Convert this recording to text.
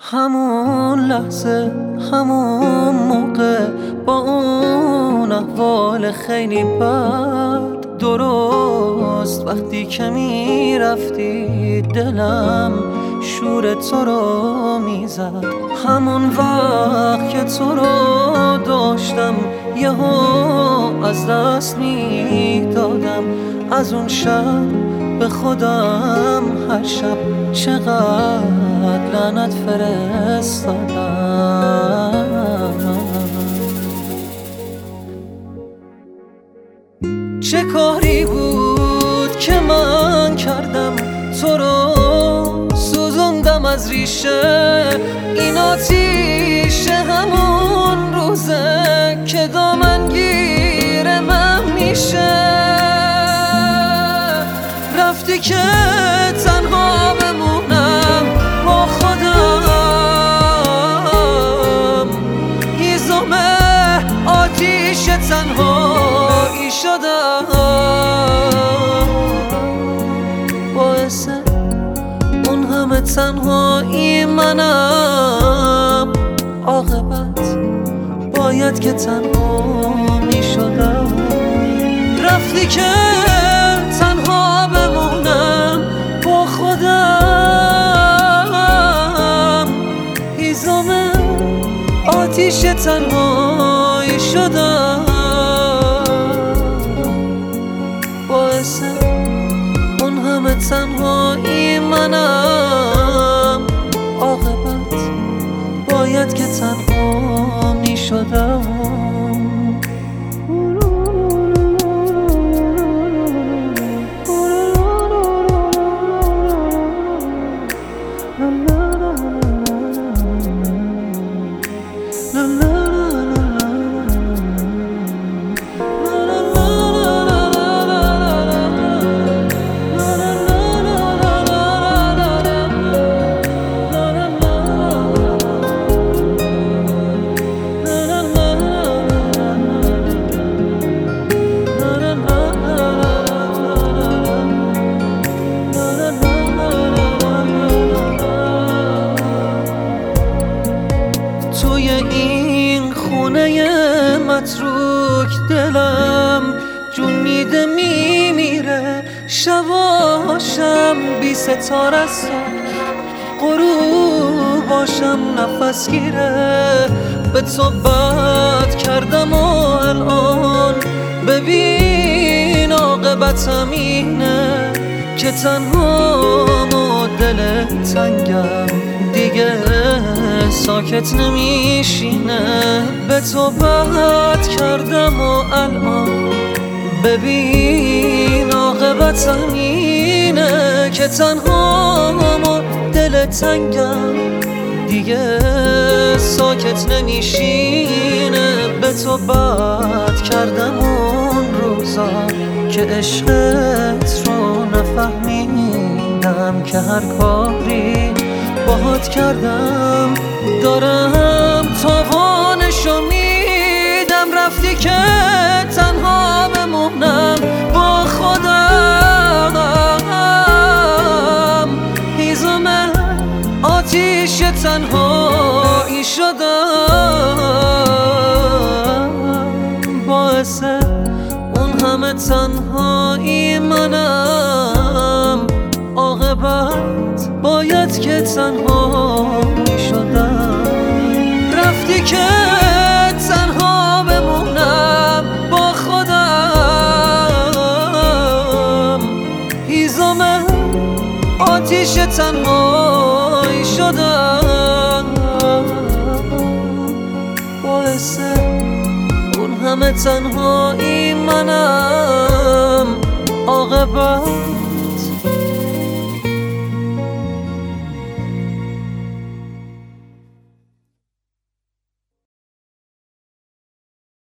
همون لحظه همون موقع با اون احوال خیلی بد، درست وقتی که میرفتی دلم شور تو رو میزد. همون وقت که تو رو داشتم یهو از دست میدادم. از اون شب به خودم هر شب چقدر لعنت فرستادم. چه کاری بود که من کردم تو رو سوزوندم از ریشه؟ این آتیشه همون روزه که دامنگیر من میشه. رفتی که تنها بمونم با خودم، هیزم آتیش تنهایی شدم. باعث اون همه تنهایی منم، عاقبت باید که تنها می شدم. رفتی که تنها بمونم با خودم، هیزم آتیش تنهایی شدم. باعث اون همه تنهایی منم، عاقبت باید که تنها می شدم. توی این خونه متروک دلم جون میده میمیره. شباشم بی ستاره است، غروباشم نفس گیره. به تو بد کردم و الان ببین عاقبتم اینه که تنهام و دل تنگم دیگه ساکت نمیشینه. به تو بد کردم و الان ببین عاقبتم اینه که تنهام و دل تنگم دیگه ساکت نمیشینه. به تو بد کردم اون روزا که عشقت رو نفهمیدم، که هر کاری باهات کردم دارم تاوانشو میدم. رفتی که تنها بمونم با خودم، هیزم آتیش تنهایی شدم. باعث اون همه تنهایی منم، عاقبت باید که تنها می شدم. رفتی که تنها بمونم با خودم، هیزم آتیش تنهایی شدم. باعث اون همه تنهایی منم، عاقبت